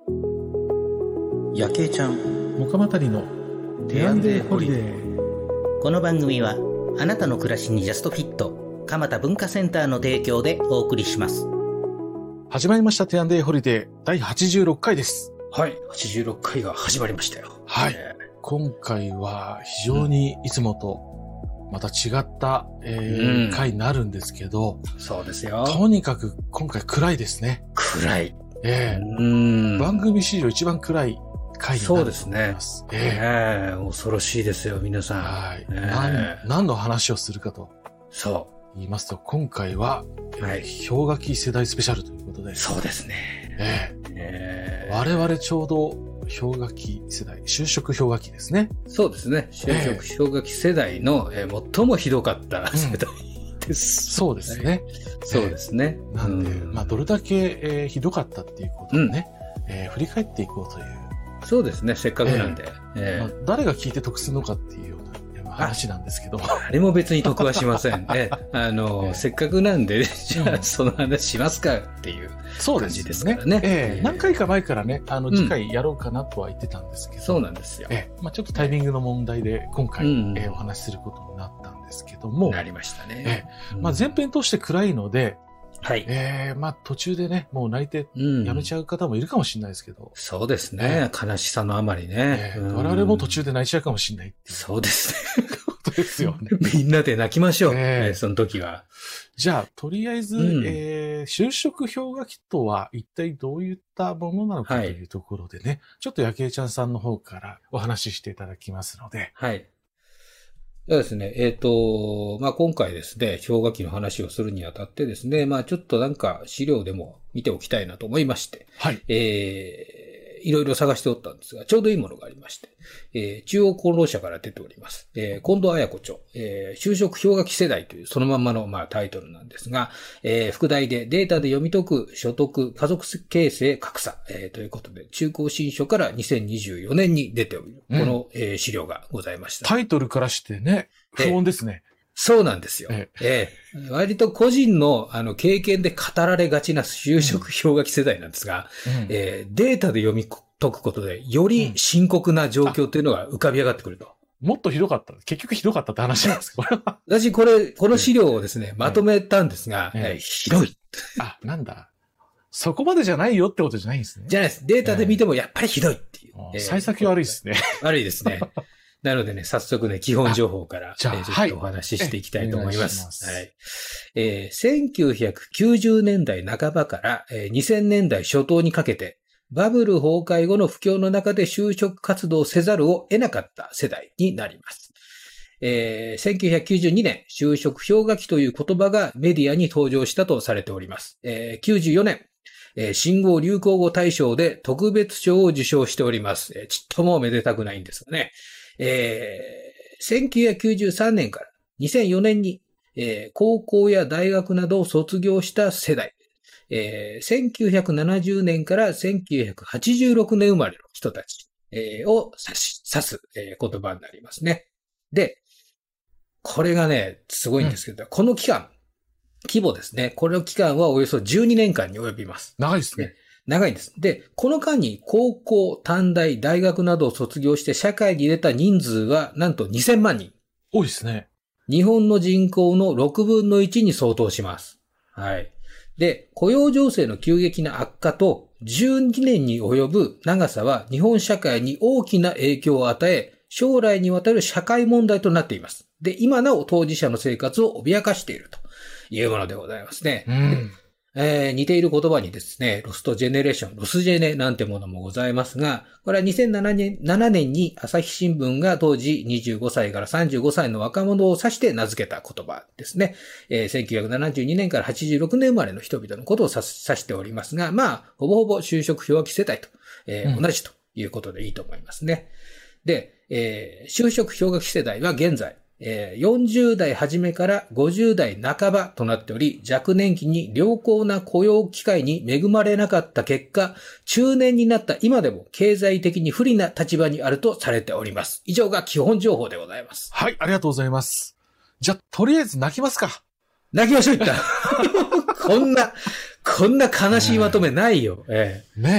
やけいちゃん岡またりのテアンデーホリデー。 この番組はあなたの暮らしにジャストフィット蒲田文化センターの提供でお送りします。 始まりましたテアンデーホリデー第86回です。 はい、86回が始まりましたよ。 はい、今回は非常にいつもとまた違った、回になるんですけど、 そうですよ。 とにかく今回暗いですね。 暗い。 番組史上一番暗い回になると思います。 そうですね。恐ろしいですよ、皆さん。 はい。何の話をするかと。 そう言いますと、今回は、氷河期世代スペシャルということで。 そうですね。 我々ちょうど氷河期世代、就職氷河期ですね。 そうですね。就職氷河期世代の、最もひどかった世代です。 そうですね。 そうですね。 なんで、どれだけ、ひどかったっていうことをね、振り返っていこうという。 そうですね。せっかくなんで。 誰が聞いて得するのかっていうような話なんですけど。 誰も別に得はしませんね。せっかくなんで、じゃあその話しますかっていう感じですからね。 何回か前からね、次回やろうかなとは言ってたんですけど。 そうなんですよ。 ちょっとタイミングの問題で今回、お話しすることになったんですけども。 なりましたね。 前編として暗いので、 はい。 途中でね、もう泣いてやめちゃう方もいるかもしれないですけど。 そうですね。悲しさのあまりね。 我々も途中で泣いちゃうかもしれないっていう。 そうですね。 ことですよね。 みんなで泣きましょう。その時は。 じゃあ、とりあえず、就職氷河期とは一体どういったものなのかというところでね、ちょっとやけいちゃんさんの方からお話ししていただきますので。 はい。そうですね。今回ですね、氷河期の話をするにあたってですね、ちょっとなんか資料でも見ておきたいなと思いまして、 はい。 いろいろ探しておったんですが、ちょうどいいものがありまして、中央功労者から出ております。近藤彩子著、就職氷河期世代というそのまんまの、タイトルなんですが、副題でデータで読み解く所得、家族形成格差、ということで、中高新書から2024年に出ておる、この、資料がございました。 タイトルからしてね、不穏ですね。 そうなんですよ。割と個人の経験で語られがちな就職氷河期世代なんですが、データで読み解くことで、より深刻な状況というのが浮かび上がってくると。 もっとひどかった。結局ひどかったって話なんですか？ 私この資料をですね、まとめたんですが、ひどい。 なんだ。そこまでじゃないよってことじゃないんですね。 じゃないです。データで見てもやっぱりひどいっていう。 幸先悪いですね。 悪いですね。なのでね、早速ね、基本情報からちょっとお話ししていきたいと思います。はい。1990年代半ばから2000年代初頭にかけて、バブル崩壊後の不況の中で就職活動せざるを得なかった世代になります。1992年、就職氷河期という言葉がメディアに登場したとされております。94年、新語・流行語大賞で特別賞を受賞しております。ちっともめでたくないんですがね。1993年から2004年に、高校や大学などを卒業した世代、1970年から1986年生まれの人たち、を指す、言葉になりますね。で、これがね、すごいんですけど、この期間、規模ですね。この期間はおよそ12年間に及びます。 長いですね。 長いんです。で、この間に高校、短大、大学などを卒業して社会に出た人数はなんと2000万人。 多いですね。 日本の人口の6分の1に相当します。はい。で、雇用情勢の急激な悪化と12年に及ぶ長さは日本社会に大きな影響を与え、将来にわたる社会問題となっています。で、今なお当事者の生活を脅かしているというものでございますね。似ている言葉にですね、ロストジェネレーション、ロスジェネなんてものもございますが、これは2007年に朝日新聞が当時25歳から35歳の若者を指して名付けた言葉ですね。1972年から86年生まれの人々のことを指しておりますが、ほぼほぼ就職氷河期世代と、同じということでいいと思いますね。で、就職氷河期世代は現在、40代初めから50代半ばとなっており、若年期に良好な雇用機会に恵まれなかった結果、中年になった今でも経済的に不利な立場にあるとされております。以上が基本情報でございます。 はい、ありがとうございます。じゃあ、とりあえず泣きますか。 泣きましょう、いった。こんな悲しいまとめないよ。 ねえ。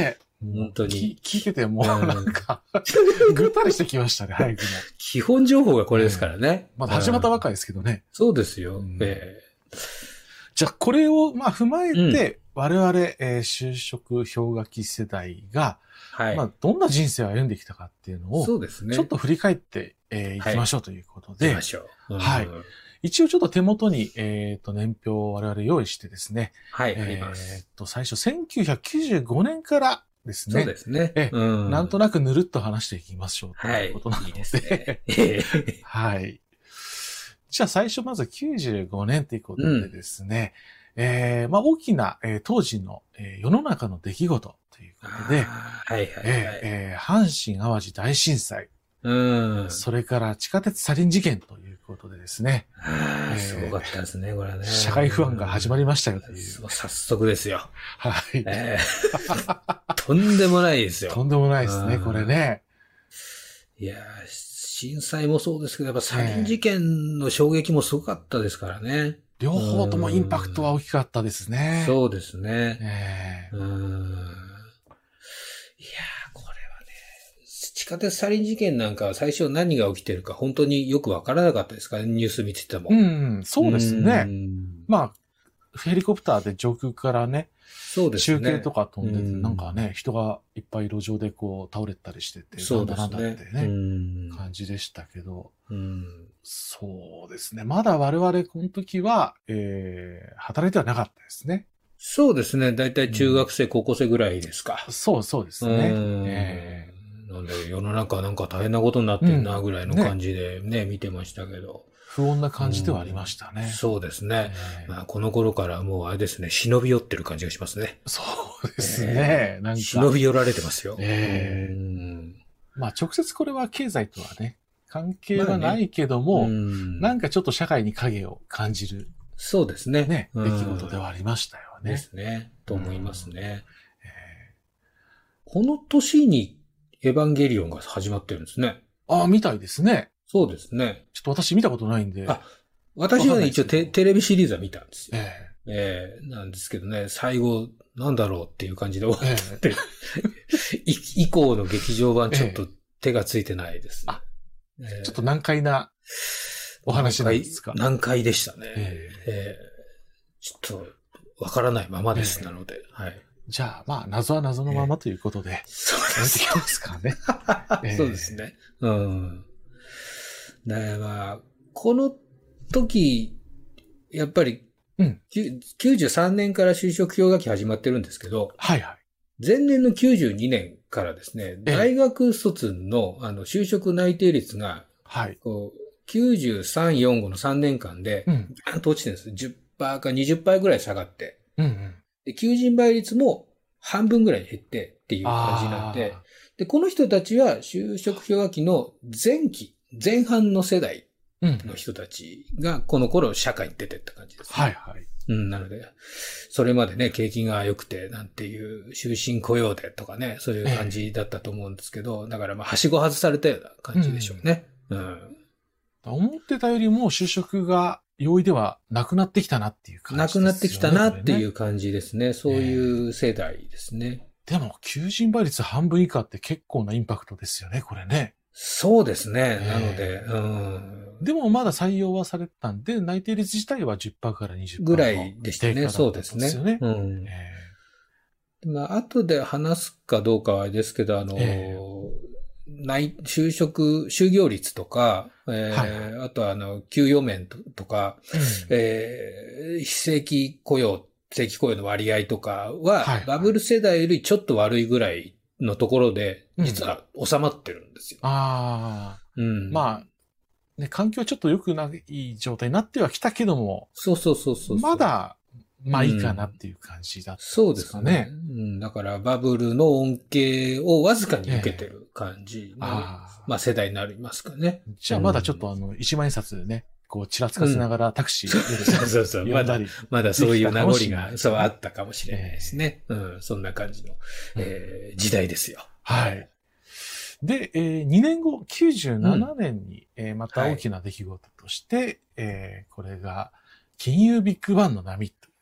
本当に。 聞いててもうなんか、ぐったりしてきましたね、早くも。 基本情報がこれですからね。 まだ始まったばかりですけどね。 そうですよ。 じゃあ、これを踏まえて、我々、就職氷河期世代が、どんな人生を歩んできたかっていうのを、 そうですね。 ちょっと振り返っていきましょうということで、 行きましょう。 はい。一応ちょっと手元に、年表を我々用意してですね。 はい、あります。 最初1995年からですね。 そうですね。 なんとなくぬるっと話していきましょうということなので。 いいですね。 はい。じゃあ最初まず95年ということでですね。大きな、当時の、世の中の出来事ということで、阪神淡路大震災。それから地下鉄サリン事件ということでですね。 すごかったですね、これはね。 社会不安が始まりましたよという。 早速ですよ。 はい。 とんでもないですよ。 とんでもないですね、これね。 いやー、震災もそうですけど、やっぱサリン事件の衝撃もすごかったですからね。 両方ともインパクトは大きかったですね。 そうですね。いやー、これはね、地下鉄サリン事件なんかは最初何が起きてるか本当によくわからなかったですからね、ニュース見てても。 そうですね。ヘリコプターで上空からね、 そうですね。 中継とか飛んでて、なんかね、人がいっぱい路上でこう倒れたりしてて、 そうですね。 なんだってね、感じでしたけど、そうですね。まだ我々この時は、働いてはなかったですね。 そうですね。だいたい中学生、高校生ぐらいですか。 そうですね。 なんで世の中なんか大変なことになってるなぐらいの感じでね、見てましたけど。 不穏な感じではありましたね。 そうですね。この頃からもうあれですね、忍び寄ってる感じがしますね。 そうですね。なんか忍び寄られてますよ。 直接これは経済とはね、関係はないけども、なんかちょっと社会に影を感じる。 そうですね。 出来事ではありましたよね。 ですね。と思いますね。この年にエヴァンゲリオンが始まってるんですね。 みたいですね。 そうですね。 ちょっと私見たことないんで。 私はね、一応テレビシリーズは見たんですよ。なんですけどね、最後、なんだろうっていう感じで終わって、以降の劇場版ちょっと手がついてないですね。 ちょっと難解なお話なんですか？ 難解でしたね。ちょっとわからないままです、なので。はい。 じゃあ、謎は謎のままということで。 そうです。やってきますかね。そうですね。この時、やっぱり、93年から就職氷河期始まってるんですけど、前年の92年からですね、大学卒の就職内定率が、93、45の3年間で、ガンと落ちてるんです。10%か20%ぐらい下がって、で求人倍率も半分ぐらい減ってっていう感じになって、で、この人たちは就職氷河期の前半の世代の人たちがこの頃社会に出てった感じです、ね。なので、それまでね、景気が良くてなんていう終身雇用でとかね、そういう感じだったと思うんですけど、だからはしご外されたような感じでしょうね。 思ってたよりも就職が容易ではなくなってきたなっていう感じですね。 なくなってきたなっていう感じですね。そういう世代ですね。 でも、求人倍率半分以下って結構なインパクトですよね、これね。 そうですね。なので、 でもまだ採用はされてたんで、内定率自体は 10% から 20% ぐらいでしたね。そうですね。後で話すかどうかはあれですけど、就業率とか、あと給与面とか、非正規雇用の割合とかは、バブル世代よりちょっと悪いぐらいのところで、実は収まってるんですよ。 環境はちょっと良くない状態になってはきたけども、 そう。 まだ、いいかなっていう感じだったんですかね。そうですね。 だからバブルの恩恵をわずかに受けてる感じの、世代になりますかね。 じゃあまだちょっと一万円札でね、こう、ちらつかせながらタクシーそう。まだそういう名残が、あったかもしれないですね。そんな感じの、時代ですよ。 で、2年後、97年に、また大きな出来事として、これが、金融ビッグバンの波という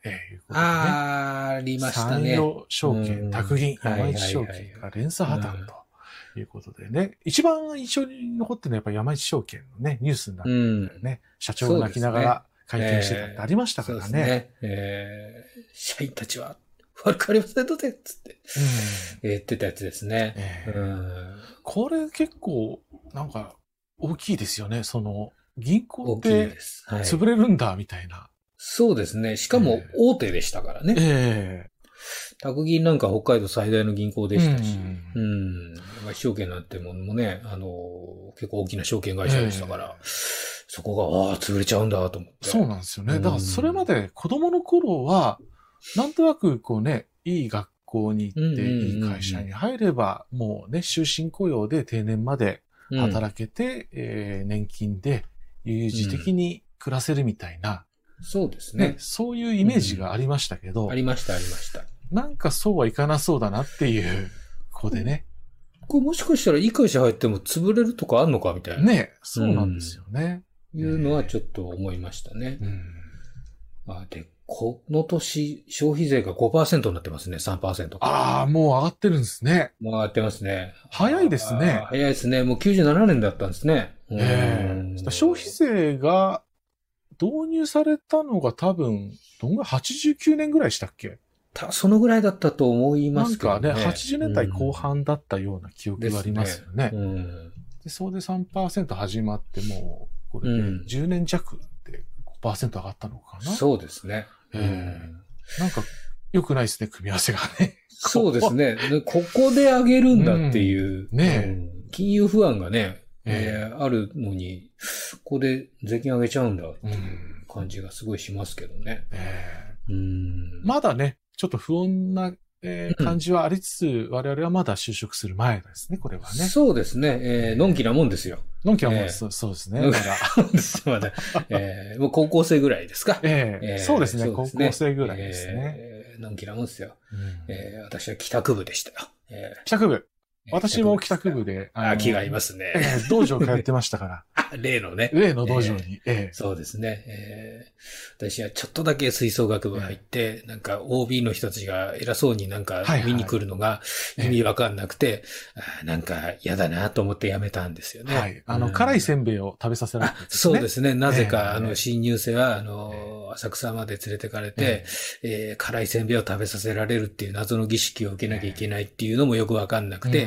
いうことでね。 ありましたね。 産業証券、宅銀、山一証券が連鎖破綻ということでね。一番印象に残ってるのはやっぱり山一証券のね、ニュースになってたよね。社長が泣きながら会見してたってありましたからね。そうですね。社員たちは悪くありませんので、つって言ってたやつですね。 これ結構、なんか、大きいですよね。銀行って潰れるんだ、みたいな。 そうですね。しかも大手でしたからね。宅銀なんか北海道最大の銀行でしたし、証券なんてものもね、結構大きな証券会社でしたから、そこが、潰れちゃうんだと思って。 そうなんですよね。だからそれまで子供の頃は、なんとなくこうね、いい学校に行って、いい会社に入れば、もうね、終身雇用で定年まで働けて、年金で有事的に暮らせるみたいな、 そうですね。 そういうイメージがありましたけど、 ありました。 なんかそうはいかなそうだなっていう、ここでね。 これもしかしたらいい会社入っても潰れるとかあんのかみたいな。 ね、そうなんですよね。 いうのはちょっと思いましたね。で、この年、消費税が 5% になってますね、3%。 ああ、もう上がってるんですね。 もう上がってますね。 早いですね。 早いですね。もう97年だったんですね。 消費税が導入されたのが多分、どんぐらい ?89 年ぐらいしたっけ？ そのぐらいだったと思いますけどね。 なんかね、80年代後半だったような記憶がありますよね。で、そうで 3% 始まってもう、これで10年弱で 5% 上がったのかな。 そうですね。 なんか、良くないですね、組み合わせがね。 そうですね。ここで上げるんだっていう。金融不安がね、あるのに、ここで税金上げちゃうんだっていう感じがすごいしますけどね。 まだね、ちょっと不穏な、感じはありつつ、我々はまだ就職する前ですね、これはね。 そうですね。のんきなもんですよ。 のんきなもんです。そうですね。 まだ。もう高校生ぐらいですか。 そうですね。高校生ぐらいですね。 のんきなもんですよ。私は帰宅部でしたよ。 帰宅部。私も帰宅部で。 気が合いますね。 道場通ってましたから。 例のね。 例の道場に。 そうですね。私はちょっとだけ吹奏楽部入って、なんか OB の人たちが偉そうになんか見に来るのが意味わかんなくて、なんか嫌だなと思ってやめたんですよね。 はい。辛いせんべいを食べさせられて、 そうですね。なぜか、新入生は、浅草まで連れてかれて、辛いせんべいを食べさせられるっていう謎の儀式を受けなきゃいけないっていうのもよくわかんなくて、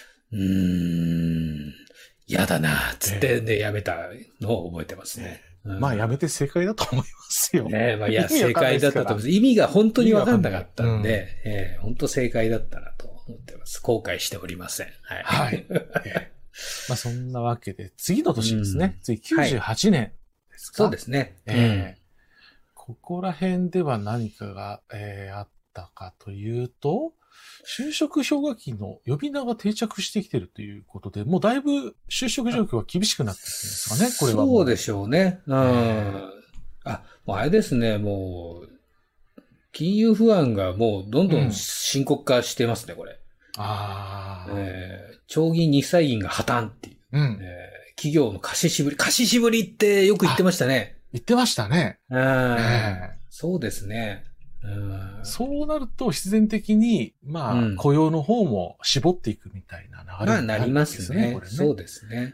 嫌だな、つってね、やめたのを覚えてますね。 まあ、やめて正解だと思いますよ。 まあ、正解だったと思います。意味が本当にわかんなかったんで、本当正解だったなと思ってます。後悔しておりません。 はい。まあ、そんなわけで、次の年ですね。次、98年ですか。 そうですね。 ここら辺では何かが、あったかというと、就職氷河期の呼び名が定着してきてるということで、もうだいぶ就職状況は厳しくなってきてるんですかね、これは。 そうでしょうね。もうあれですね、もう、金融不安がもうどんどん深刻化してますね、これ。長銀日債銀が破綻っていう。企業の貸ししぶりってよく言ってましたね。 言ってましたね。 そうですね。 そうなると必然的に、まあ、雇用の方も絞っていくみたいな流れになりますね。これね。 そうですね。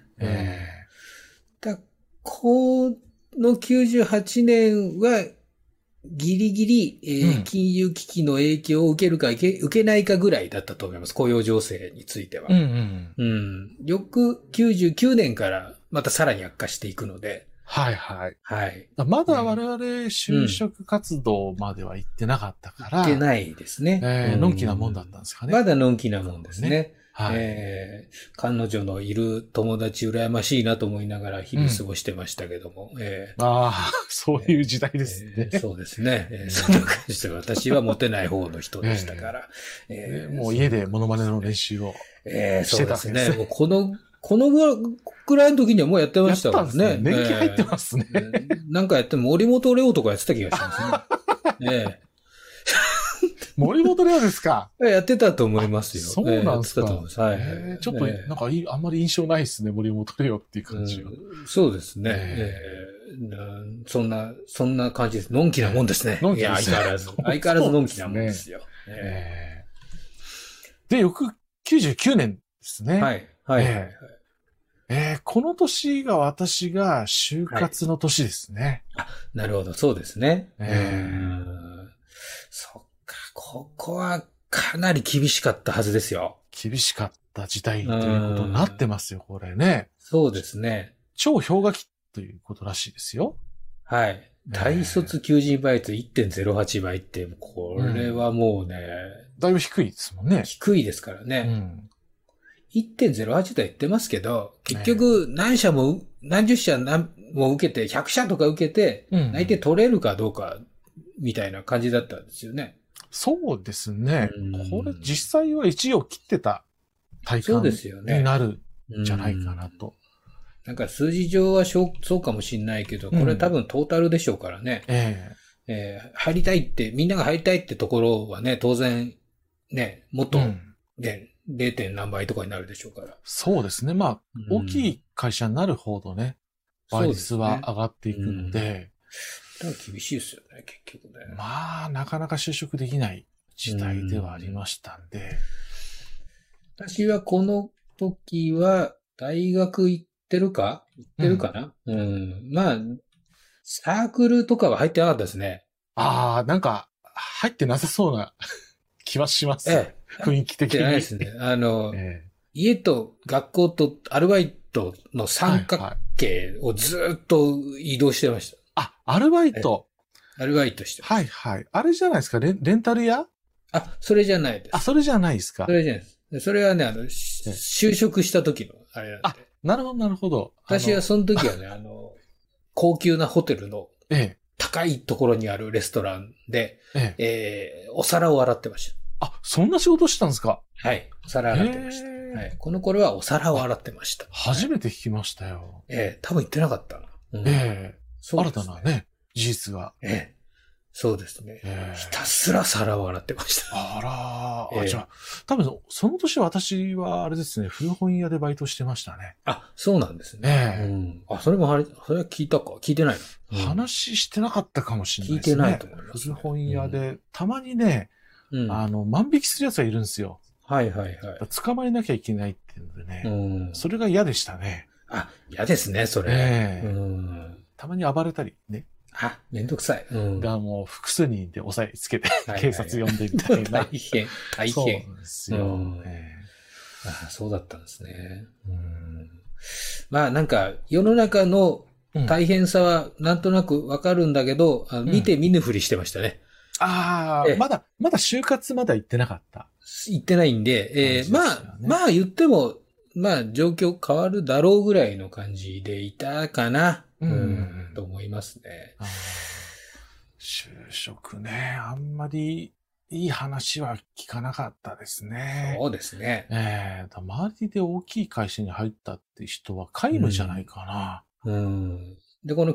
この98年は、ギリギリ、金融危機の影響を受けるか受けないかぐらいだったと思います。雇用情勢については。翌99年からまたさらに悪化していくので。 はい。まだ我々就職活動までは行ってなかったから。 行ってないですね。 のんきなもんだったんですかね。 まだのんきなもんですね。彼女のいる友達羨ましいなと思いながら日々過ごしてましたけども。 そういう時代ですね。 そうですね。そんな感じで私はモテない方の人でしたから。 もう家でモノマネの練習をしてたんですね。 もうこのぐらいの時にはもうやってましたからね。 年季入ってますね。 なんかやっても森本レオとかやってた気がしますね。 森本レオですか？ やってたと思いますよ。 そうなんですか。 ちょっと、 なんかあんまり印象ないですね、森本レオっていう感じは。 そうですね。 そんな感じです。のんきなもんですね。いや、相変わらずのんきなもんですよ。 で、翌99年ですね。 はい。 この年が私が就活の年ですね。 なるほど、そうですね。そっか、ここはかなり厳しかったはずですよ。 厳しかった時代ということになってますよ、これね。 そうですね。 超氷河期ということらしいですよ。 はい。大卒求人倍率 1.08 倍って、これはもうね、 だいぶ低いですもんね。 低いですからね。1.08 とは言ってますけど、結局何社も、何十社も受けて、100社とか受けて、内定取れるかどうか、みたいな感じだったんですよね。 そうですね。これ実際は1位を切ってた体感になるんじゃないかなと。 なんか数字上はそうかもしれないけど、これ多分トータルでしょうからね。入りたいって、みんなが入りたいってところはね、当然、ね、もっと、ね、0. 何倍とかになるでしょうから。 そうですね。まあ、大きい会社になるほどね、倍率は上がっていくので。 だから厳しいですよね、結局ね。 まあ、なかなか就職できない時代ではありましたんで。 私はこの時は、大学行ってるかな、まあ、サークルとかは入ってなかったですね。 なんか、入ってなさそうな気はします。雰囲気的に。 ないですね。家と学校とアルバイトの三角形をずっと移動してました。 アルバイト。 アルバイトしてました。 あれじゃないですか、レンタル屋？ それじゃないです。 それじゃないですか。 それじゃないです。それはね、就職した時のあれなんで。 なるほど、なるほど。 私はその時はね、高級なホテルの高いところにあるレストランで、お皿を洗ってました。 そんな仕事してたんですか？ はい。お皿洗ってました。この頃はお皿を洗ってました。 初めて聞きましたよ。 多分言ってなかったな。 新たなね、事実が。 そうですね。ひたすら皿を洗ってました。 じゃあ、多分、その年私はあれですね、古本屋でバイトしてましたね。 そうなんですね。それは聞いたか聞いてないの、話してなかったかもしれないですね。聞いてないと思います。 古本屋で、たまにね、万引きする奴がいるんですよ。捕まえなきゃいけないっていうのでね。それが嫌でしたね。 嫌ですね、それ。 たまに暴れたりね。 めんどくさい。 がもう複数人で押さえつけて、警察呼んでみたいな。 大変。 そうなんですよ。 そうだったんですね。まあなんか、世の中の大変さはなんとなくわかるんだけど、見て見ぬふりしてましたね。 まだ就活まだ行ってなかった。 行ってないんで、まあ言っても、状況変わるだろうぐらいの感じでいたかな。と思いますね。 就職ね、あんまりいい話は聞かなかったですね。 そうですね。 周りで大きい会社に入ったって人は皆無じゃないかな。 で、この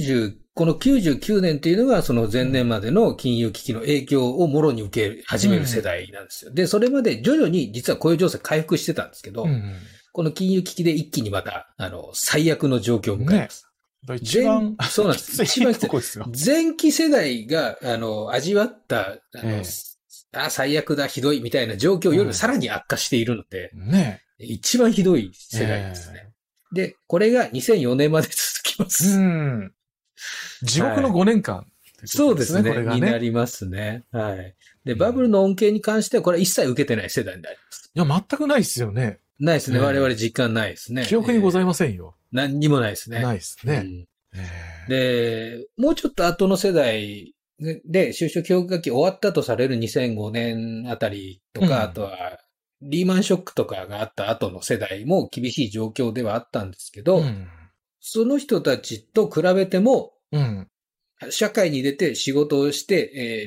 99年っていうのがその前年までの金融危機の影響をもろに受け始める世代なんですよ。で、それまで徐々に実は雇用情勢回復してたんですけど、この金融危機で一気にまた、最悪の状況を迎えます。そうなんです。一番きつい。前期世代が、味わった、最悪だ、ひどいみたいな状況よりさらに悪化しているので、一番ひどい世代ですね。で、これが2004年まで続きます。 地獄の5年間、 そうですね。になりますね。で、バブルの恩恵に関しては、これは一切受けてない世代になります。 いや、全くないですよね。 ないですね。我々実感ないですね。 記憶にございませんよ。 何にもないですね。 ないですね。 で、もうちょっと後の世代で就職氷河期終わったとされる2005年あたりとか、あとはリーマンショックとかがあった後の世代も厳しい状況ではあったんですけど、その人たちと比べても、社会に出て仕事をして、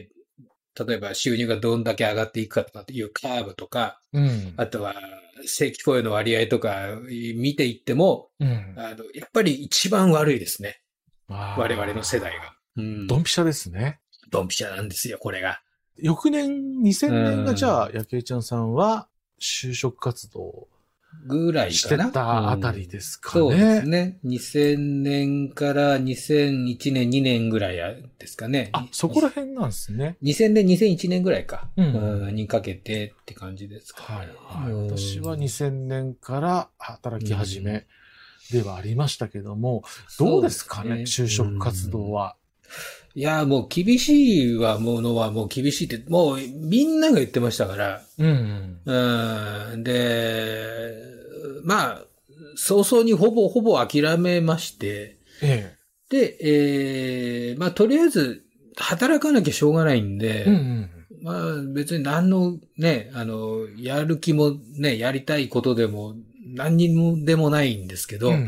例えば収入がどんだけ上がっていくかとかっていうカーブとか、あとは正規雇用の割合とか見ていっても、やっぱり一番悪いですね。我々の世代が。 ドンピシャですね。 ドンピシャなんですよ、これが。 翌年、2000年がじゃあ、やけいちゃんさんは就職活動ぐらいかな。 してたあたりですかね。 そうですね。2000年から2001年、2年ぐらいですかね。 あ、そこら辺なんですね。 2000年、2001年ぐらいか。 うんにかけてって感じですかね。 はいはい。私は2000年から働き始めではありましたけども、どうですかね、就職活動は。 いや、もう厳しいものはもう厳しいって、もうみんなが言ってましたから。で、まあ、早々にほぼ諦めまして、で、まあ、とりあえず、働かなきゃしょうがないんで、まあ、別に何のね、やる気もね、やりたいことでも何にもでもないんですけど、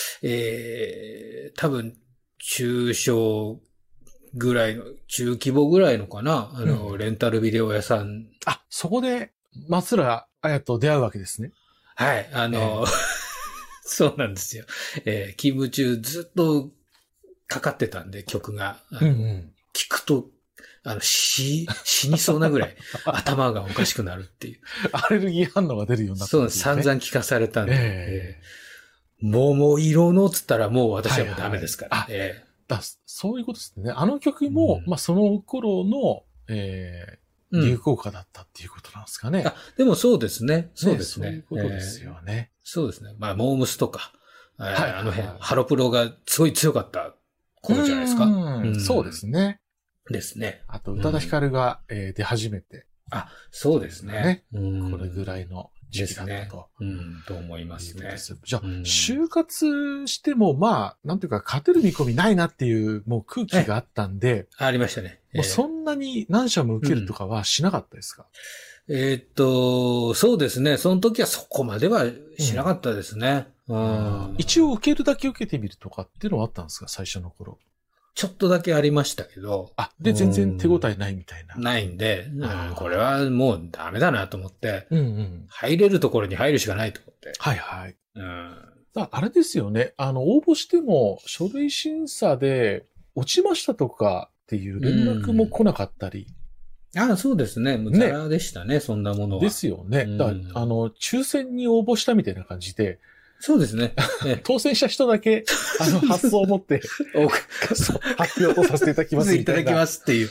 多分、中小ぐらいの、中規模ぐらいのかな、レンタルビデオ屋さん。 あ、そこで、松浦綾と出会うわけですね。 はい、そうなんですよ。勤務中ずっとかかってたんで、曲が。聞くと、死にそうなぐらい頭がおかしくなるっていう。 アレルギー反応が出るようになった、 そうです。散々聞かされたんで。もう色のつったらもう私はもうダメですから。 そういうことですね。あの曲も、まあその頃の、流行歌だったっていうことなんですかね。 でもそうですね。そうですね。 そういうことですよね。 そうですね。まあ、モームスとか、あの辺、ハロプロがすごい強かった頃じゃないですか。 そうですね。 ですね。 あと、宇多田ヒカルが、出始めて。 そうですね。 これぐらいの時期だったと。 と思いますね。 じゃあ、就活しても、まあ、なんていうか、勝てる見込みないなっていう、もう空気があったんで。 ありましたね。 もうそんなに何社も受けるとかはしなかったですか？ そうですね。その時はそこまではしなかったですね。 一応受けるだけ受けてみるとかっていうのはあったんですか？最初の頃。 ちょっとだけありましたけど。 で、全然手応えないみたいな。 ないんで、これはもうダメだなと思って、入れるところに入るしかないと思って。 はいはい。あれですよね。応募しても書類審査で落ちましたとかっていう連絡も来なかったり。 そうですね。無駄でしたね、そんなものは。 ですよね。抽選に応募したみたいな感じで。 そうですね。 当選した人だけ、発想を持って、発表をさせていただきますみたいな。 いただきますっていう。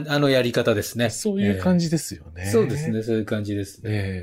ね。やり方ですね。 そういう感じですよね。 そうですね。そういう感じですね。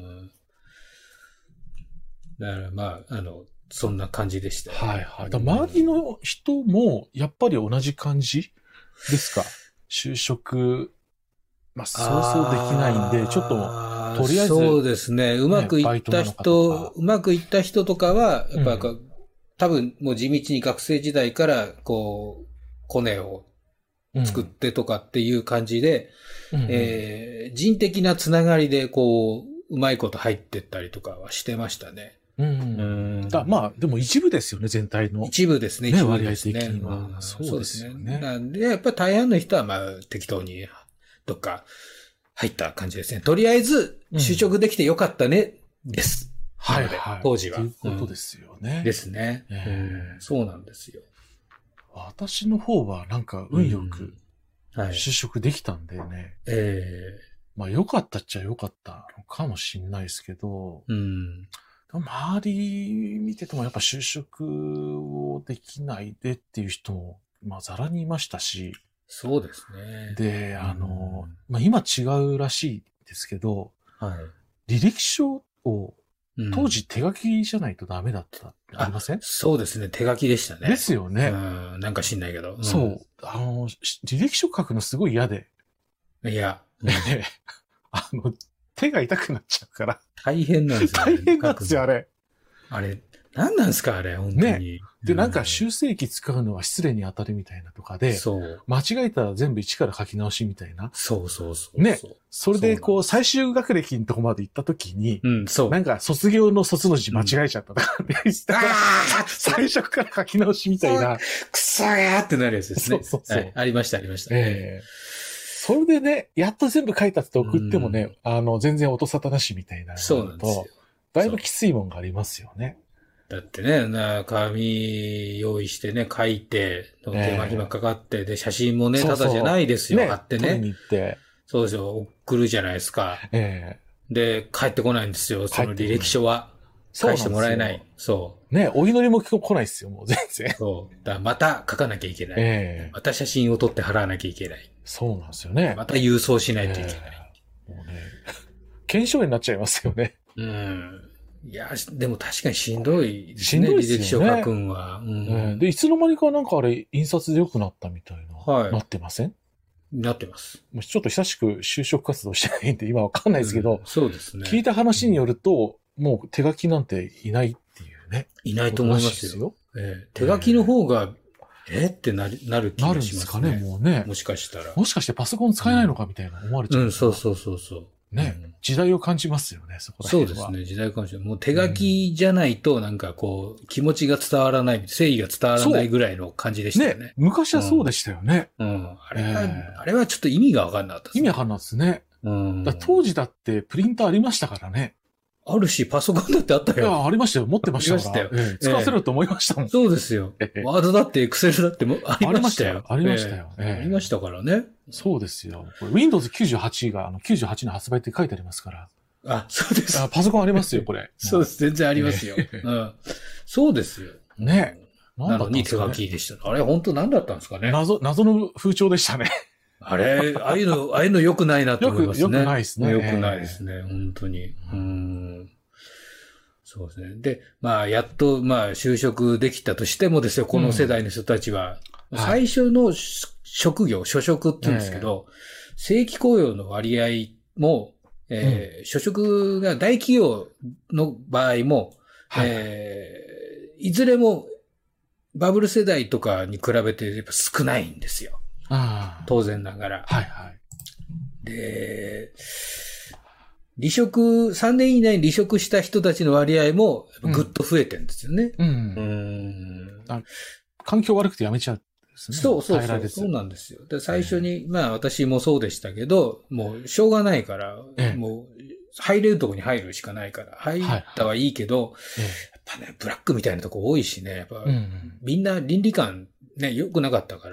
だからまあ、そんな感じでした。 はいはい。周りの人も、やっぱり同じ感じですか？就職、まあ、そうそうできないんで、ちょっと、とりあえず。 そうですね。うまくいった人とかは、やっぱ、多分もう地道に学生時代から、こう、コネを作ってとかっていう感じで、人的なつながりで、こう、うまいこと入ってったりとかはしてましたね。 まあ、でも一部ですよね、全体の。 一部ですね、一部ですね。割合的には。そうですよね。 なんで、やっぱり大半の人は、まあ、適当に、どっか、入った感じですね。とりあえず、就職できてよかったね、です。 はいはい。 当時は。 ということですよね。 ですね。そうなんですよ。 私の方は、なんか、運よく、就職できたんでね。まあ、良かったっちゃ良かったのかもしれないですけど、周り見ててもやっぱ就職をできないでっていう人も、まあ、ざらにいましたし。 そうですね。 で、まあ、今違うらしいですけど、履歴書を当時手書きじゃないとダメだったってありません？ そうですね。手書きでしたね。 ですよね。 なんか知んないけど。 そう。履歴書書くのすごい嫌で。 いや。 手が痛くなっちゃうから。 大変なんですよ。 大変なんですよ、あれ。 あれ、何なんですか、あれ、本当に。 で、なんか修正機使うのは失礼に当たるみたいなとかで、間違えたら全部一から書き直しみたいな。 そう。 ね。それで、こう、最終学歴のとこまで行った時に、なんか卒業の卒の字間違えちゃったとか、最初から書き直しみたいな。 くそーってなるやつですね。そう。ありました。 それでね、やっと全部書いたって送ってもね、全然音沙汰なしみたいな。 そうなんですよ。 だいぶきついもんがありますよね。 だってね、紙用意してね、書いて、手間暇かかって、で、写真もね、ただじゃないですよ、あってね。 取りに行って。 そうですよ、送るじゃないですか。 で、帰ってこないんですよ。その履歴書は。返してもらえない。そう。 ね、お祈りも来ないですよ、もう全然。 そう。だからまた書かなきゃいけない。また写真を撮って払わなきゃいけない。 そうなんですよね。 また郵送しないといけない。 もうね、検証になっちゃいますよね。 いや、でも確かにしんどいですね。履歴書書くんは。 で、いつの間にかなんかあれ、印刷で良くなったみたいな。なってません？ なってます。 ちょっと久しく就職活動してないんで今わかんないですけど、 そうですね。 聞いた話によると、もう手書きなんていないっていうね。 いないと思いますよ。手書きの方が、ってなる気がしますね。なるんですかね、 もうね。 もしかしたら。 もしかしてパソコン使えないのかみたいな思われちゃう。 そう。 ね、時代を感じますよね、そこら辺は。 そうですね、時代を感じる。もう手書きじゃないと、なんかこう、気持ちが伝わらない、誠意が伝わらないぐらいの感じでしたよね。 昔はそうでしたよね。 あれはちょっと意味がわかんなかったですね。意味わかんないですね。当時だってプリンターありましたからね。 あるし、パソコンだってあったよ。 ありましたよ。持ってましたから。使わせると思いましたもん。 そうですよ。ワードだって、エクセルだってありましたよ。 ありましたよ。 ありましたからね。 そうですよ。Windows 98が98の発売って書いてありますから。 あ、そうです。 パソコンありますよ、これ。 そうです。全然ありますよ。そうですよ。 ね。 なのに手書きでした。あれ、本当何だったんですかね。 謎の風潮でしたね。 あれ、ああいうの良くないなと思いますね。 良くないですね。 良くないですね。本当に。そうですね。で、やっと、就職できたとしてもですよ、この世代の人たちは。最初の職業、初職って言うんですけど、正規雇用の割合も、初職が大企業の場合も、いずれもバブル世代とかに比べてやっぱ少ないんですよ。当然ながら。で、3年以内に離職した人たちの割合もぐっと増えてるんですよね。 環境悪くて辞めちゃう。 そうなんですよ。で最初に、私もそうでしたけど、もうしょうがないから、もう入れるとこに入るしかないから、入ったはいいけど、やっぱね、ブラックみたいなとこ多いしね、やっぱ、みんな倫理観ね、良くなかったから、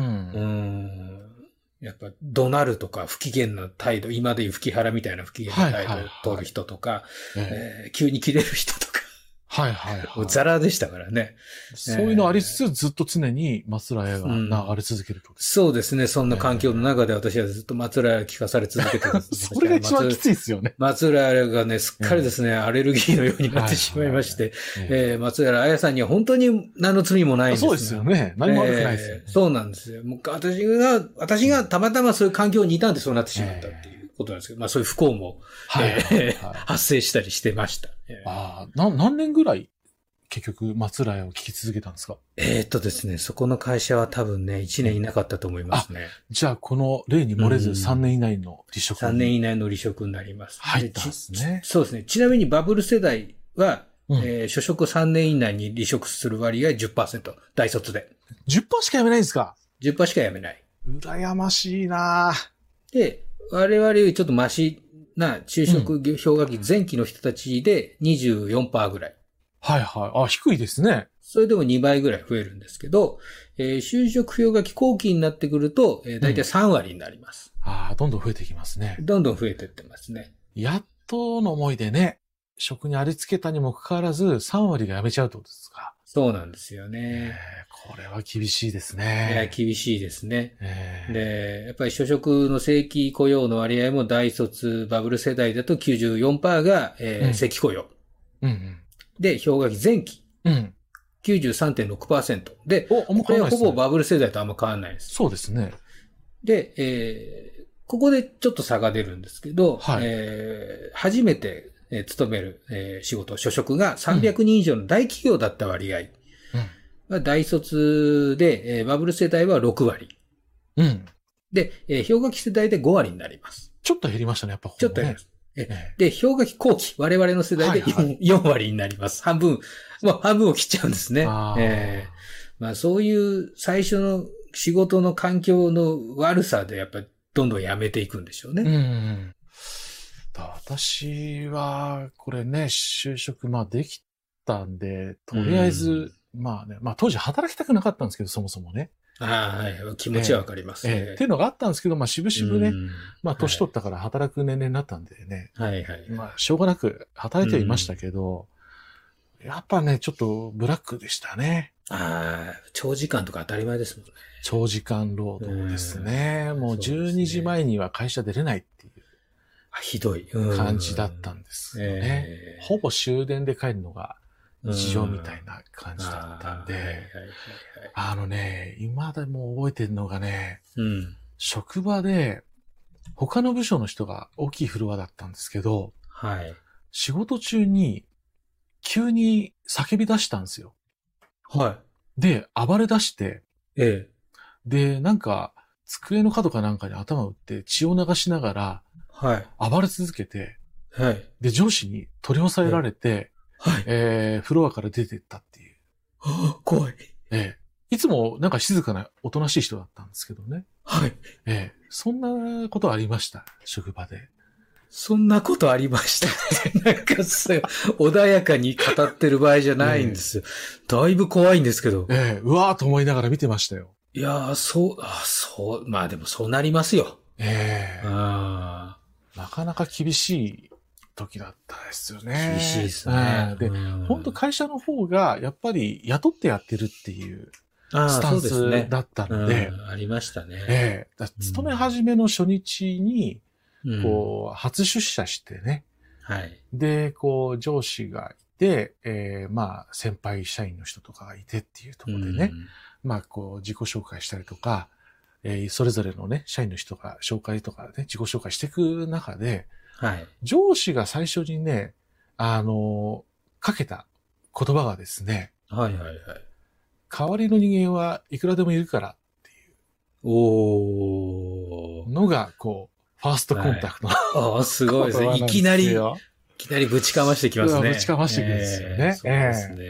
やっぱ怒鳴るとか不機嫌な態度、今でいう吹き腹みたいな不機嫌な態度を取る人とか、急に切れる人とか、ザラでしたからね。 そういうのありつつ、ずっと常に松浦屋が流れ続けると。 そうですね。そんな環境の中で私はずっと松浦屋聞かされ続けてる。 それが一番きついですよね。 松浦屋がね、すっかりですね、アレルギーのようになってしまいまして、松浦綾さんには本当に何の罪もないんですよ。 そうですよね。何も悪くないですよ。 そうなんですよ。もう私がたまたまそういう環境にいたんでそうなってしまったっていうことなんですけど、そういう不幸も発生したりしてました。 何年ぐらい結局松浦屋を聞き続けたんですか？ ですね、そこの会社は多分ね、1年いなかったと思いますね。 じゃあこの例に漏れず3年以内の離職。 3年以内の離職になります。 入ったんですね。 そうですね。ちなみにバブル世代は、初職3年以内に離職する割合 10%、大卒で。 10% しか辞めないんですか？ 10% しか辞めない。 羨ましいなで、我々よりちょっとマシな就職氷河期前期の人たちで 24% ぐらい。 低いですね。 それでも2倍ぐらい増えるんですけど、就職氷河期後期になってくると、だいたい3割になります。 どんどん増えてきますね。 どんどん増えていってますね。 やっとの思いでね、職にありつけたにもかかわらず3割が辞めちゃうってことですか？ そうなんですよね。 これは厳しいですね。 厳しいですね。で、やっぱり初職の正規雇用の割合も大卒バブル世代だと 94% が、正規雇用。で、氷河期前期。93.6% で、これはほぼバブル世代とあんま変わらないです。 そうですね。 で、ここでちょっと差が出るんですけど、初めて勤める、仕事、初職が300人以上の大企業だった割合。大卒で、バブル世代は6割。で、氷河期世代で5割になります。 ちょっと減りましたね、やっぱ、 ちょっと減ります。で、氷河期後期、我々の世代で 4割になります。半分を切っちゃうんですね。そういう最初の仕事の環境の悪さでやっぱりどんどんやめていくんでしょうね。 私は、これね、就職、できたんで、とりあえず、当時働きたくなかったんですけど、そもそもね。 ああ、はい。気持ちはわかりますね。 っていうのがあったんですけど、まあ、渋々ね、まあ、年取っったから働く年齢になったんでね、 はいはい。 まあ、しょうがなく働いてはいましたけど、やっぱね、ちょっとブラックでしたね。 ああ、長時間とか当たり前ですもんね。 長時間労働ですね。もう12時前には会社出れないっていうひどい感じだったんですよね。ほぼ終電で帰るのが日常みたいな感じだったんで、今でも覚えてるのがね、職場で他の部署の人が大きいフロアだったんですけど、 はい、 仕事中に急に叫び出したんですよ。 はい。 で、暴れ出して、 ええ、 で、なんか、机の角かなんかに頭を打って血を流しながら、 はい。 暴れ続けて、 はい。 で、上司に取り押さえられて、 はい。 フロアから出てったっていう。 怖い。 いつもなんか静かなおとなしい人だったんですけどね。 はい。 そんなことありました、職場で。 そんなことありました。なんか穏やかに語ってる場合じゃないんです。だいぶ怖いんですけど。 うわーと思いながら見てましたよ。 いやー、まあでもそうなりますよ。 なかなか厳しい時だったですよね。 厳しいですね。 で、本当会社の方がやっぱり雇ってやってるっていうスタンスだったので。 ありましたね。 勤め始めの初日に、こう、初出社してね。 はい。 で、こう、上司がいて、まあ、先輩社員の人とかがいてっていうところでね。まあ、こう、自己紹介したりとか、それぞれのね、社員の人が紹介とかね、自己紹介していく中で、 はい。 上司が最初にね、かけた言葉がですね、 はいはいはい。 代わりの人間はいくらでもいるからっていうのが、こう、ファーストコンタクトの、 すごいですね。いきなりぶちかましてきますね。 ぶちかましてきますよね。 そうですね。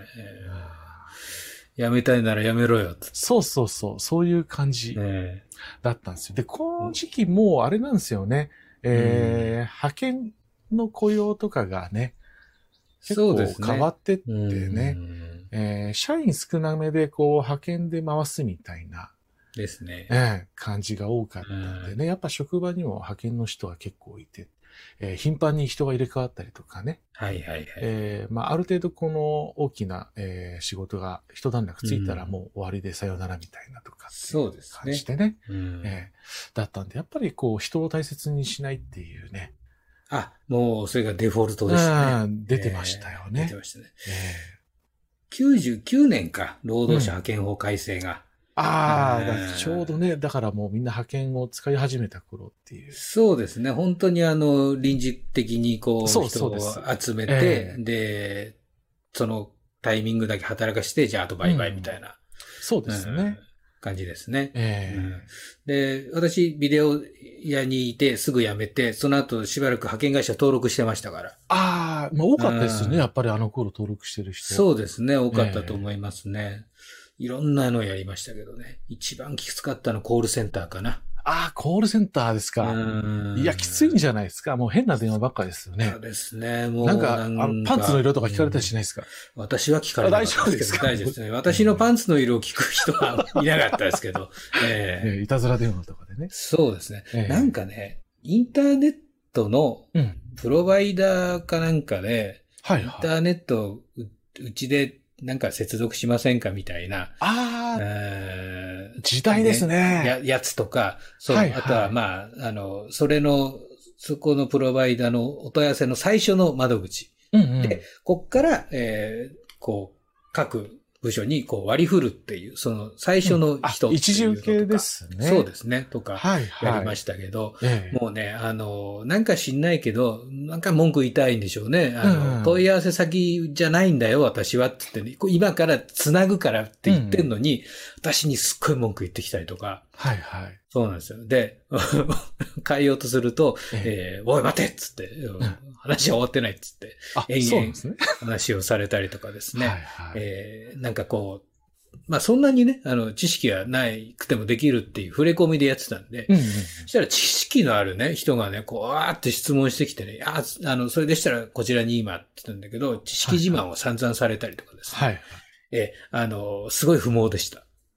やめたいならやめろよ。 そうそういう感じだったんですよ。で、この時期もうあれなんですよね。派遣の雇用とかがね、結構変わってってね、社員少なめでこう派遣で回すみたいなですね。 感じが多かったんでね、やっぱ職場にも派遣の人が結構いて、頻繁に人が入れ替わったりとかね。 はいはいはい。 まあ、ある程度この大きな、仕事が一段落ついたらもう終わりでさよならみたいなとかそうですね。 感じでね。だったんで、やっぱりこう人を大切にしないっていうね。 もうそれがデフォルトですね。 出てましたよね。 出てましたね。99年か、労働者派遣法改正が。 ちょうどね、だからもうみんな派遣を使い始めた頃っていう。 そうですね。本当に臨時的にこう、人を集めて、で、そのタイミングだけ働かして、じゃああとバイバイみたいな。 そうですね。 感じですね。で、私、ビデオ屋にいてすぐ辞めて、その後しばらく派遣会社登録してましたから。 まあ多かったですね。やっぱりあの頃登録してる人。 そうですね。多かったと思いますね。いろんなのやりましたけどね。一番きつかったのコールセンターかな。 コールセンターですか。いや、きついんじゃないですか。もう変な電話ばっかりですよね。 そうですね。もうなんか、パンツの色とか聞かれたりしないですか。 私は聞かれなかったですけど、大丈夫ですね。私のパンツの色を聞く人はいなかったですけど。 いたずら電話とかでね。 そうですね。なんかね、インターネットのプロバイダーかなんかで、インターネットうちでなんか接続しませんかみたいな。 時代ですね。 やつとか、あとはまあ、そこのプロバイダーのお問い合わせの最初の窓口。で、こっから、こう、各部署にこう割り振るっていう、その最初の人っていうのとか。 一重系ですね。 そうですね。とか、やりましたけど、もうね、なんか知んないけど、なんか文句言いたいんでしょうね。問い合わせ先じゃないんだよ、私はって言ってね、今から繋ぐからって言ってんのに、私にすっごい文句言ってきたりとか。そうなんですよ。で、変えようとすると、おい待てっつって、話は終わってないっつって、延々話をされたりとかですね。なんかこう、まあそんなにね、知識がないくてもできるっていう触れ込みでやってたんで、そしたら知識のあるね、人がね、こう、わーって質問してきてね、それでしたらこちらに今って言ったんだけど、知識自慢を散々されたりとかですね。すごい不毛でした。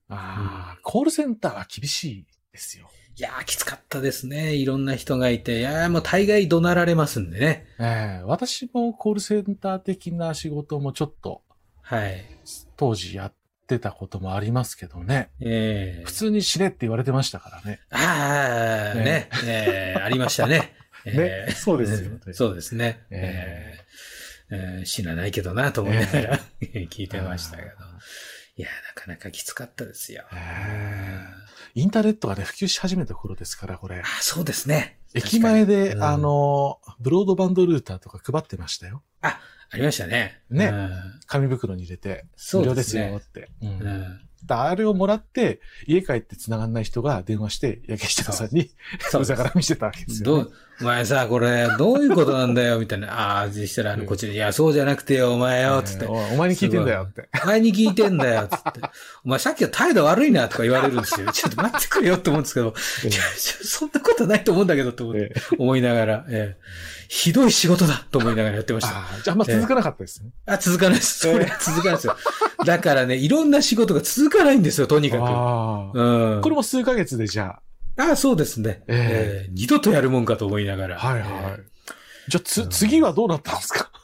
コールセンターは厳しいですよ。 いやー、きつかったですね。いろんな人がいて。いやー、もう大概怒鳴られますんでね。 私もコールセンター的な仕事もちょっと、 はい。 当時やってたこともありますけどね。普通に死ねって言われてましたからね。 ね。ありましたね。 そうですよね。 そうですね。死なないけどなと思いながら聞いてましたけど。いや、なかなかきつかったですよ。 インターネットがね、普及し始めた頃ですから、これ。 そうですね。 駅前で、ブロードバンドルーターとか配ってましたよ。 ありましたね。 ね。紙袋に入れて、無料ですよって。あれをもらって、家帰って繋がんない人が電話して、焼け下さんに、うざから見せたわけですよ、ね。 お前さ、これ、どういうことなんだよ、みたいな。そしたら、こっちで、いや、そうじゃなくてよ、お前よ、つって。 お前に聞いてんだよ、って。 お前に聞いてんだよ、つって。お前さっきは態度悪いな、とか言われるんですよ。ちょっと待ってくれよって思うんですけど、そんなことないと思うんだけど、と思いながら、ひどい仕事だと思いながらやってました。 じゃああんま続かなかったですね。 続かないです。それは続かないですよ。だからね、いろんな仕事が続かないんですよ、とにかく。 これも数ヶ月でじゃあ。そうですね。二度とやるもんかと思いながら。 はいはい。じゃあ次はどうなったんですか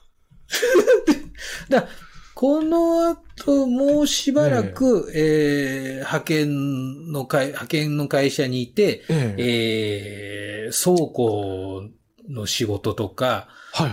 この後、もうしばらく、派遣の会社にいて、倉庫の仕事とか、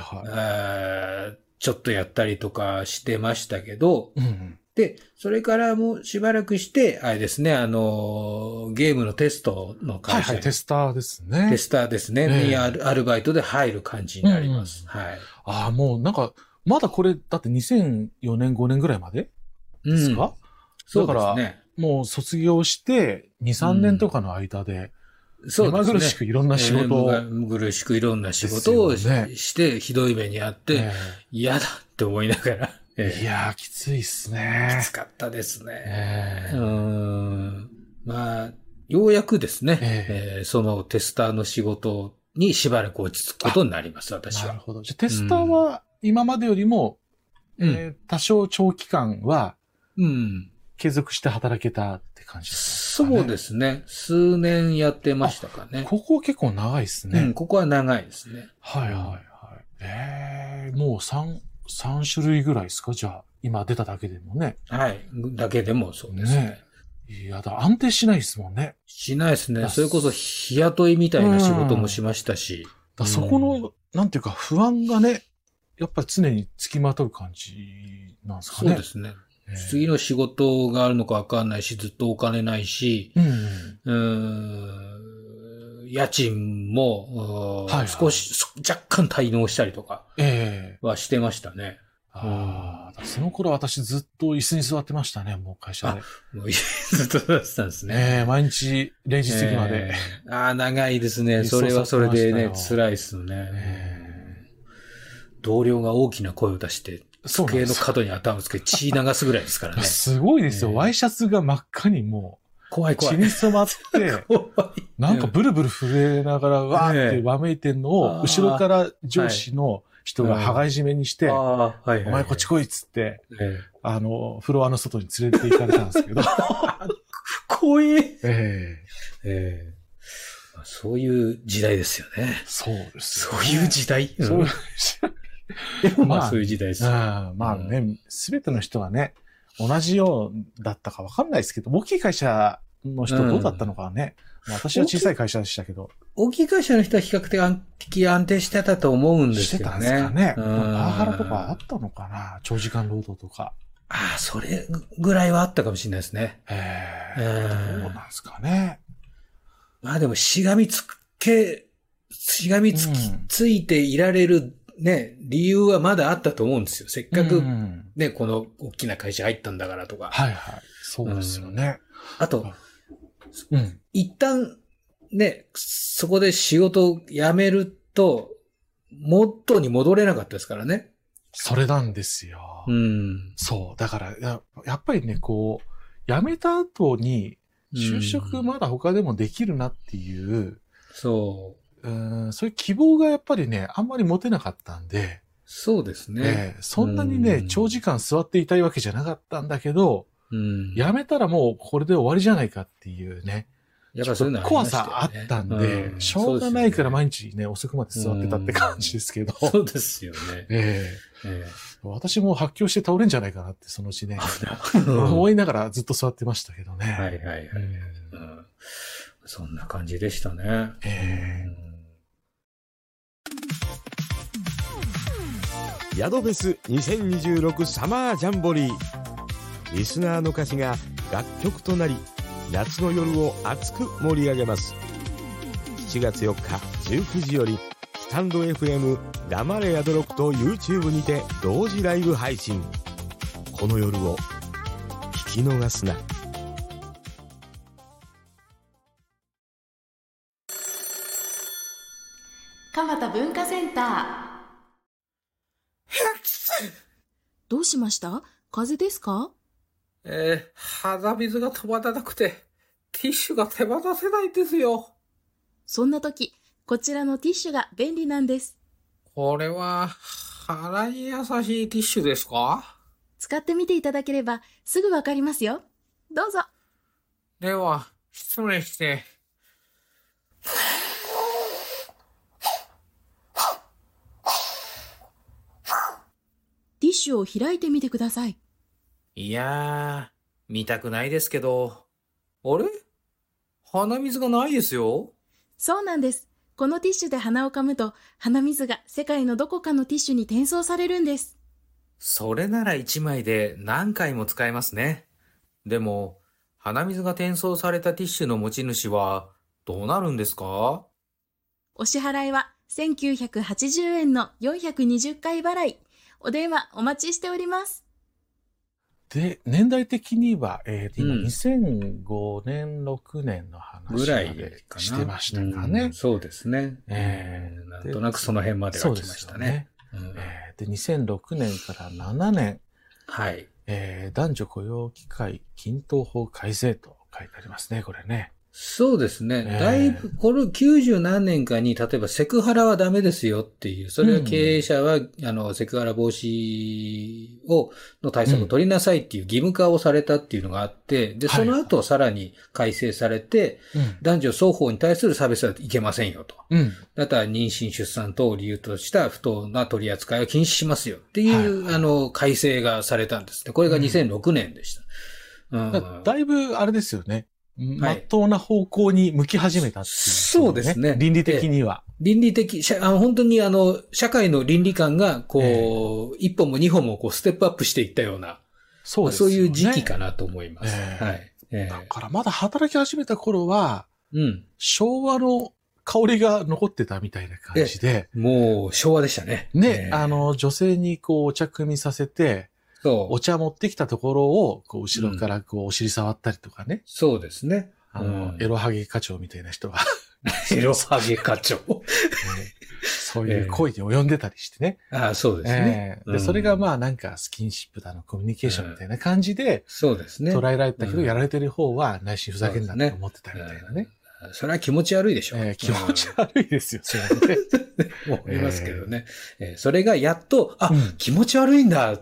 ちょっとやったりとかしてましたけど、で、それからもうしばらくして、あれですね、ゲームのテストの会社。 テスターですね。 テスターですね。にアルバイトで入る感じになります。 もうなんか、まだこれ、だって2004年、5年ぐらいまでですか、 そうですね。 だから、もう卒業して、2、3年とかの間で、目まぐるしくいろんな仕事を。 目まぐるしくいろんな仕事をして、ひどい目にあって、嫌だって思いながら。 いやー、きついっすね。 きつかったですね。ようやくですね、そのテスターの仕事にしばらく落ち着くことになります、私は。 なるほど。じゃあテスターは今までよりも、多少長期間は、継続して働けたって感じですかね。 そうですね。数年やってましたかね。 ここ結構長いですね。 ここは長いですね。 もう3種類ぐらいですかじゃあ、今出ただけでもね。 だけでもそうですね。 いや、安定しないですもんね。 しないですね。それこそ日雇いみたいな仕事もしましたし。 そこの、なんていうか不安がね、やっぱり常に付きまとう感じなんですかね。 そうですね。次の仕事があるのかわかんないし、ずっとお金ないし、家賃も、少し、若干滞納したりとかはしてましたね。 その頃私ずっと椅子に座ってましたね、もう会社で。 もうずっと座ってたんですね。 毎日0時過ぎまで。 長いですね。それはそれでね、辛いですよね。同僚が大きな声を出して、机の角に頭をつけて血流すぐらいですからね。 すごいですよ。ワイシャツが真っ赤にもう、 怖い。 血に染まって、なんかブルブル震えながらわーってわめいてんのを、後ろから上司の人が羽交い締めにして、お前こっち来いっつって、フロアの外に連れて行かれたんですけど。 怖い。そういう時代ですよね。 そうです。 そういう時代そういう時代です。 すべての人はね、同じようだったかわかんないですけど、大きい会社の人どうだったのかね。私は小さい会社でしたけど。 大きい会社の人は比較的安定してたと思うんですけどね。 してたんですかね。パワハラとかあったのかな、長時間労働とか。 それぐらいはあったかもしれないですね。 どうなんですかね。 でもしがみついていられるね、理由はまだあったと思うんですよ。せっかくね、この大きな会社入ったんだからとか。 そうですよね。 あと、一旦ね、そこで仕事を辞めると、元に戻れなかったですからね。 それなんですよ。そう。だから、やっぱりね、こう、辞めた後に、就職まだ他でもできるなっていう、そういう希望がやっぱりね、あんまり持てなかったんで。 そうですね。 そんなにね、長時間座っていたいわけじゃなかったんだけど、 やめたらもうこれで終わりじゃないかっていうね。 やっぱそういうのありましたよね。 怖さあったんで、しょうがないから毎日ね、遅くまで座ってたって感じですけど。 そうですよね。 私も発狂して倒れんじゃないかなって、そのうちね、思いながらずっと座ってましたけどね。 はいはいはい。そんな感じでしたね。 ヤドフェス2026サマージャンボリー。リスナーの歌詞が楽曲となり、夏の夜を熱く盛り上げます。7月4日19時より、スタンド FM 黙れヤドロクと YouTube にて同時ライブ配信。この夜を聞き逃すな。 蒲田文化センター。 どうしました？風邪ですか？ 鼻水が止まらなくて、ティッシュが手放せないんですよ。 そんな時、こちらのティッシュが便利なんです。 これは、鼻に優しいティッシュですか？ 使ってみていただければ、すぐわかりますよ。どうぞ。 では、失礼して。 ティッシュを開いてみてください。 いやー、見たくないですけど。あれ？鼻水がないですよ。 そうなんです。このティッシュで鼻をかむと、鼻水が世界のどこかのティッシュに転送されるんです。 それなら1枚で何回も使えますね。でも、鼻水が転送されたティッシュの持ち主はどうなるんですか？ お支払いは1980円の420回払い。お電話お待ちしております。 で、年代的には、今2005年、6年の話ぐらいしてましたかね。 そうですね。なんとなくその辺までは来ましたね。 で、2006年から7年。 はい。 男女雇用機会均等法改正と書いてありますね、これね。 そうですね。だいぶ、これ90何年かに、例えばセクハラはダメですよっていう、それは経営者は、セクハラ防止の対策を取りなさいっていう義務化をされたっていうのがあって、で、その後さらに改正されて、男女双方に対する差別はいけませんよと。だったら妊娠出産等を理由とした不当な取り扱いを禁止しますよっていう、改正がされたんですね。これが2006年でした。 だいぶあれですよね。まっとうな方向に向き始めたっていう、ね。 そうですね。 倫理的には。 倫理的、本当に社会の倫理観が、一歩も二歩もステップアップしていったような、そうですね。そういう時期かなと思います。はい。 だからまだ働き始めた頃は、昭和の香りが残ってたみたいな感じで。 もう昭和でしたね。 ね、女性にお茶組みさせて、お茶持ってきたところを、後ろからお尻触ったりとかね。 そうですね。 エロハゲ課長みたいな人は。 エロハゲ課長。 そういう行為に及んでたりしてね。 そうですね。 で、それがなんかスキンシップだの、コミュニケーションみたいな感じで、 そうですね。 捉えられたけど、やられてる方は内心ふざけんなって思ってたみたいなね。 それは気持ち悪いでしょ。 気持ち悪いですよ、それはね。 思いますけどね。それがやっと、気持ち悪いんだって、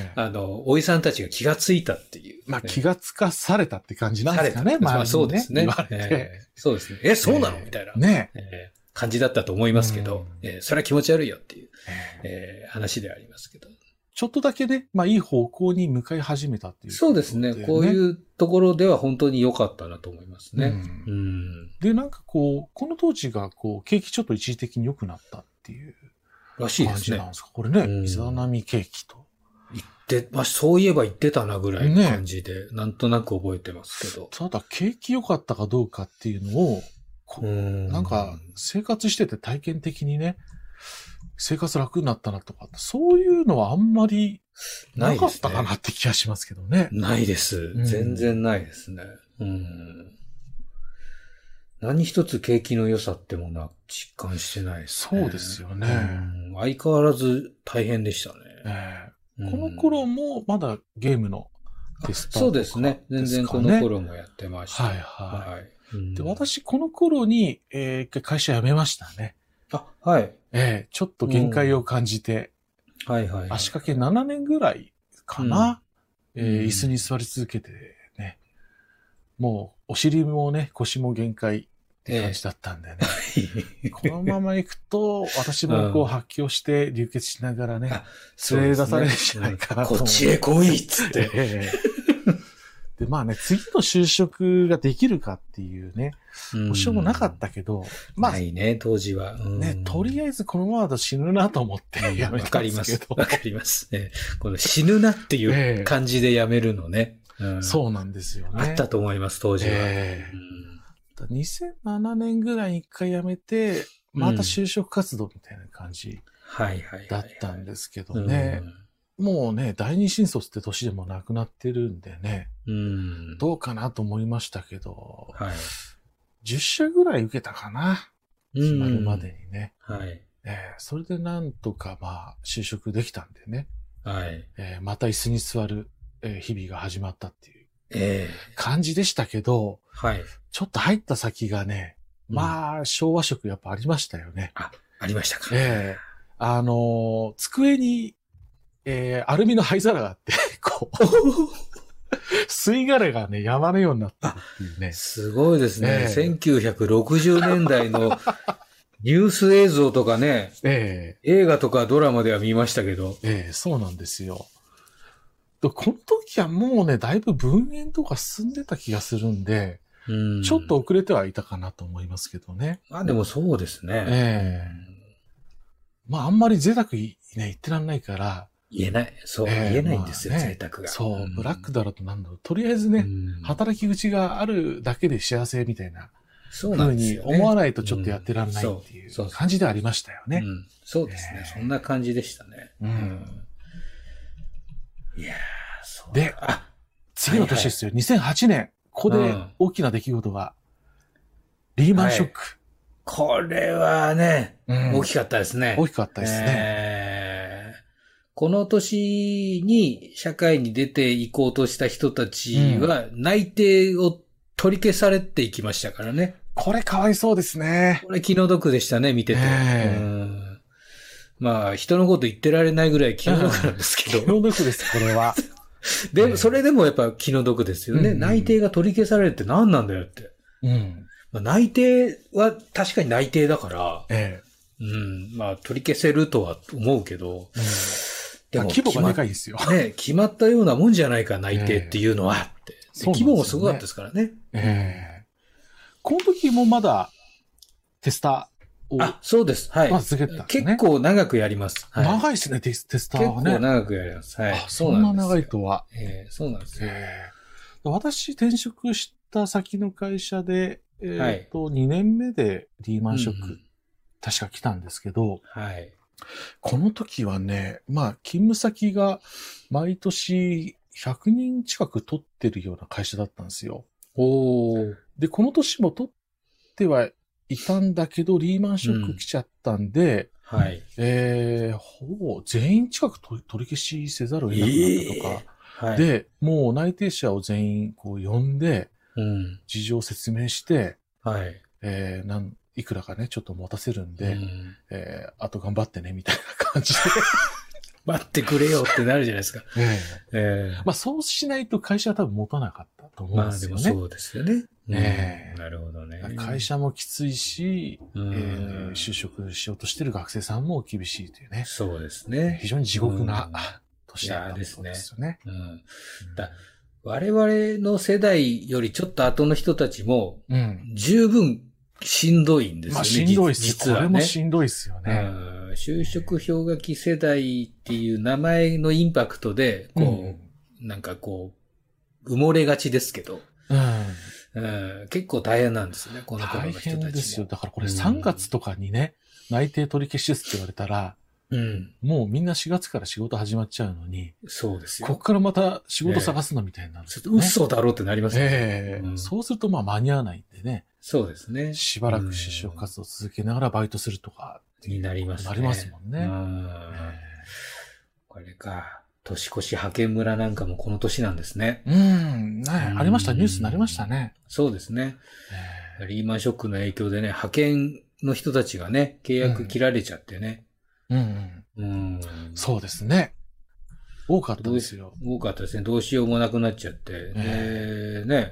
おじさんたちが気がついたっていう。 気がつかされたって感じなんですかね。 そうですね。そうですね。そうなのみたいな。ね。感じだったと思いますけど、それは気持ち悪いよっていう、話ではありますけど。 ちょっとだけね、いい方向に向かい始めたっていう、 そうですね。こういうところでは本当に良かったなと思いますね。 で、なんかこの当時が景気ちょっと一時的に良くなったっていうらしいですね。 感じなんですか。これね、イザナミ景気と。 そういえば言ってたなぐらいの感じで、なんとなく覚えてますけど。 ただ、景気良かったかどうかっていうのを、なんか生活してて体験的にね、生活楽になったなとか、そういうのはあんまりなかったかなって気がしますけどね。 ないです。全然ないですね。何一つ景気の良さってものは実感してないですね。 そうですよね。 相変わらず大変でしたね。 この頃もまだゲームのテスターとかですかね。 そうですね。全然この頃もやってました。 で、私この頃に、一回会社辞めましたね。 はい。 ちょっと限界を感じて、足掛け7年ぐらいかな。 椅子に座り続けてね、もうお尻もね、腰も限界って感じだったんでね。このまま行くと、私もこう発狂して流血しながらね、連れ出されるんじゃないかなと思って。 こっちへ来いっつって。 で、まあね、次の就職ができるかっていうね、保証もなかったけど、まあ。 ないね、当時は。 ね、とりあえずこのままだと死ぬなと思ってやめたんですけど。 わかります。この死ぬなっていう感じでやめるのね。 そうなんですよね。 あったと思います、当時は。 2007年ぐらいに一回辞めて、また就職活動みたいな感じだったんですけどね。もうね、第二新卒って年でもなくなってるんでね、どうかなと思いましたけど、10社ぐらい受けたかな。決まるまでにね。それでなんとかまあ就職できたんでね。また椅子に座る日々が始まったっていう感じでしたけど、ちょっと入った先がね、まあ昭和色やっぱありましたよね。 ありましたか。 机にアルミの灰皿があって、こう、吸い殻がね、山のようになったっていうね。 すごいですね。1960年代のニュース映像とかね、映画とかドラマでは見ましたけど。 そうなんですよ。この時はもうね、だいぶ分煙とか進んでた気がするんで、ちょっと遅れてはいたかなと思いますけどね。 でもそうですね。 まああんまり贅沢ね、言ってらんないから、 言えない。そう、言えないんですよ、贅沢が。 そう、ブラックだろうとなんだろう。とりあえずね、働き口があるだけで幸せみたいな風に思わないとちょっとやってらんないっていう感じでありましたよね。 そうですね。そんな感じでしたね。いやー、そう。 で、次の年ですよ。2008年。ここで大きな出来事が、リーマンショック。 これはね、大きかったですね。 大きかったですね。 この年に社会に出ていこうとした人たちは内定を取り消されていきましたからね。 これかわいそうですね。 これ気の毒でしたね、見てて。まあ、人のこと言ってられないぐらい気の毒なんですけど。 気の毒です、これは。 でも、それでもやっぱ気の毒ですよね。内定が取り消されるって何なんだよって。まあ、内定は確かに内定だから、まあ、取り消せるとは思うけど、 でも規模がでかいですよ。 ね、決まったようなもんじゃないか、内定っていうのはって。規模もすごかったですからね。 この時もまだテスターを。 そうです。はい。 続けてたんですね。 結構長くやります。 長いですね、テスターはね。 結構長くやります。はい。 そんな長いとは。 そうなんですよ。 私転職した先の会社で、2年目でリーマンショック、確か来たんですけど、この時はね、まあ、勤務先が毎年100人近く取ってるような会社だったんですよ。で、この年も取ってはいたんだけど、リーマンショック来ちゃったんで、ほぼ全員近く取り消しせざるを得なくなったとか、で、もう内定者を全員こう呼んで、事情を説明して、いくらかね、ちょっと持たせるんで、あと頑張ってね、みたいな感じで。 待ってくれよってなるじゃないですか。 まあそうしないと会社は多分持たなかったと思うんですよね。 まあでもそうですよね。なるほどね。 会社もきついし、就職しようとしてる学生さんも厳しいというね。 そうですね。 非常に地獄な年だったそうですよね。 我々の世代よりちょっと後の人たちも、十分しんどいんですよね。 まあしんどいです。これもしんどいですよね。 就職氷河期世代っていう名前のインパクトで、なんかこう、埋もれがちですけど、結構大変なんですよね、この頃の人たちも。 大変ですよ。だからこれ3月とかにね、内定取り消しですって言われたら、もうみんな4月から仕事始まっちゃうのに、 そうですよ。 こっからまた仕事探すのみたいになる、 嘘だろうってなりますね。そうするとまあ間に合わないんでね。 そうですね。 しばらく就職活動を続けながらバイトするとか。 になりますね。 なりますもんね。 これか。年越し派遣村なんかもこの年なんですね。 ありました。ニュースになりましたね。 そうですね。リーマンショックの影響でね、派遣の人たちがね、契約切られちゃってね。 そうですね。 多かったですよ。 多かったですね。どうしようもなくなっちゃって。ね、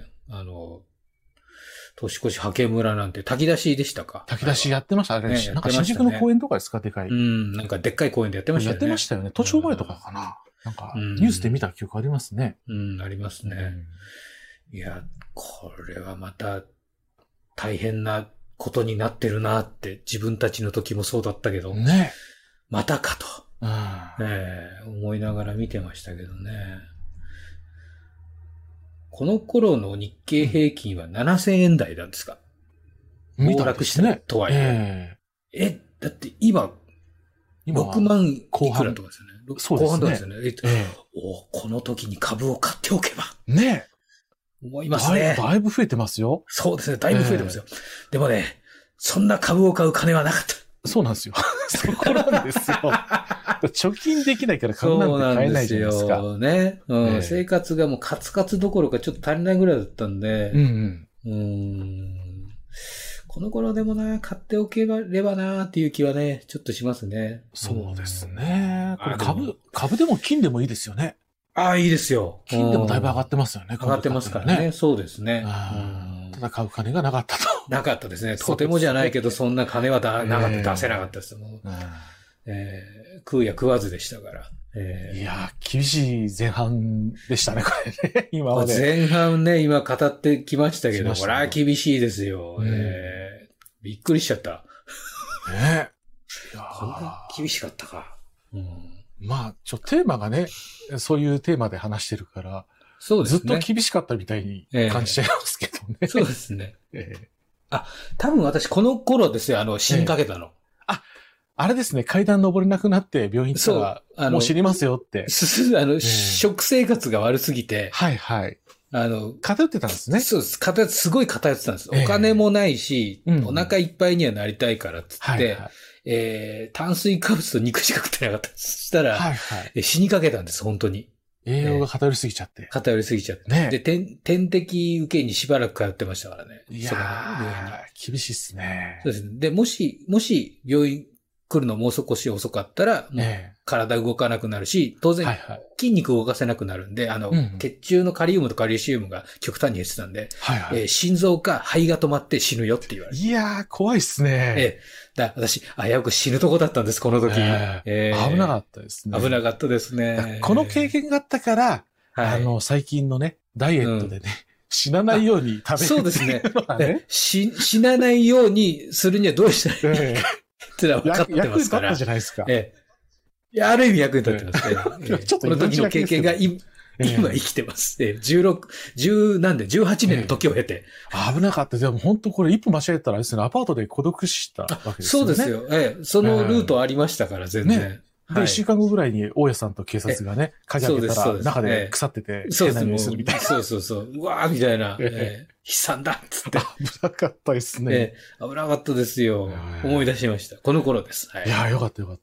年越しはけ村なんて炊き出しでしたか？ 炊き出しやってましたね。なんか新宿の公園とかですか？でかい。 なんかでっかい公園でやってましたよね。 やってましたよね。都庁前とかかな。なんか、ニュースで見た記憶ありますね。 ありますね。いや、これはまた大変なことになってるなって、自分たちの時もそうだったけど、 ね、 またかと、思いながら見てましたけどね。この頃の日経平均は7000円台なんですか？暴落したとはいえ。だって今6万いくらとかですよね。後半とかですよね。この時に株を買っておけば。 ね。 思いますね。 だいぶ増えてますよ。 そうですね。だいぶ増えてますよ。でもね、そんな株を買う金はなかった。 そうなんですよ。そこなんですよ。貯金できないから株なんて買えないじゃないですか。 そうなんですよね。生活がもうカツカツどころかちょっと足りないぐらいだったんで。この頃でもな、買っておければなっていう気はね、ちょっとしますね。 そうですね。これ株でも金でもいいですよね。 いいですよ。 金でもだいぶ上がってますよね。 上がってますからね。そうですね。 ただ買う金がなかったと。 なかったですね。とてもじゃないけど、そんな金はなかった、出せなかったです。食うや食わずでしたから。 いや、厳しい前半でしたね、これね。今まで。 前半ね、今語ってきましたけど、これは厳しいですよ。びっくりしちゃった。こんな厳しかったか。 まあ、テーマがね、そういうテーマで話してるから、 そうですね。 ずっと厳しかったみたいに感じちゃいますけどね。 そうですね。多分私この頃ですよ、死にかけたの。 あれですね、階段登れなくなって病院行ったら、もう死にますよって。 食生活が悪すぎて。 はいはい。偏ってたんですね。 そうです。すごい偏ってたんです。お金もないし、お腹いっぱいにはなりたいからっつって、炭水化物と肉しか食ってなかった。そしたら、死にかけたんです、本当に。 栄養が偏りすぎちゃって。 偏りすぎちゃって。で、点滴受けにしばらく通ってましたからね。 いやー、厳しいっすね。 そうですね。で、もし病院来るのもう少し遅かったら、体動かなくなるし、当然、筋肉動かせなくなるんで、血中のカリウムとカルシウムが極端に減ってたんで、心臓か肺が止まって死ぬよって言われる。 いやー、怖いっすね。 私、危うく死ぬとこだったんです、この時。 危なかったですね。 危なかったですね。 この経験があったから、最近のね、ダイエットでね、死なないように食べる。 そうですね。死なないようにするにはどうしたらいいか。ってのは分かってますから。 役に立ったじゃないですか。 いや、ある意味役に立ってますね。ちょっとこの時の経験が今生きてます。18年の時を経て。 危なかった。でも本当これ一歩間違えたらですね、アパートで孤独したわけですよね。 そうですよ。そのルートありましたから、全然。 で、1週間後ぐらいに大家さんと警察がね、鍵開けたら中で腐ってて、 そうですみたいな。そう。うわーみたいな。悲惨だっつって。 危なかったですね。 危なかったですよ。思い出しました。この頃です。 いや、よかった。 よかった。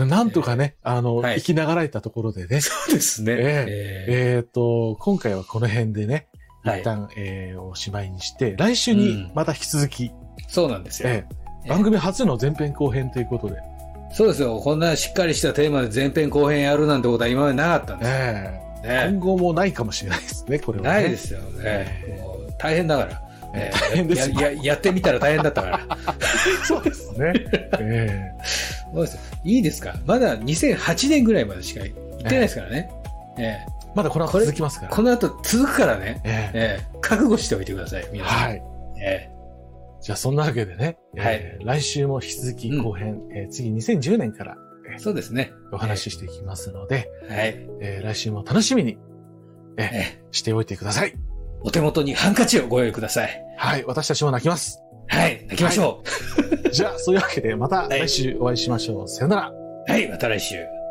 なんとかね、生きながらえたところでね。 そうですね。 今回はこの辺でね、一旦、おしまいにして、来週にまた引き続き。 そうなんですよ。 番組初の前編後編ということで。 そうですよ。こんなしっかりしたテーマで前編後編やるなんてことは今までなかったんですよ。今後もないかもしれないですね、これは。 ないですよね。もう大変だから。 大変ですやってみたら大変だったから。 そうですね。 いいですか？まだ2008年ぐらいまでしか行ってないですからね。 まだこの後続きますから。 この後続くからね。覚悟しておいてください、皆さん。 はい。じゃあそんなわけでね、来週も引き続き後編、次2010年から、 そうですね。 お話ししていきますので、来週も楽しみに、しておいてください。 お手元にハンカチをご用意ください。 はい、私たちも泣きます。 はい、泣きましょう。じゃあそういうわけでまた来週お会いしましょう。さよなら。 はい、また来週。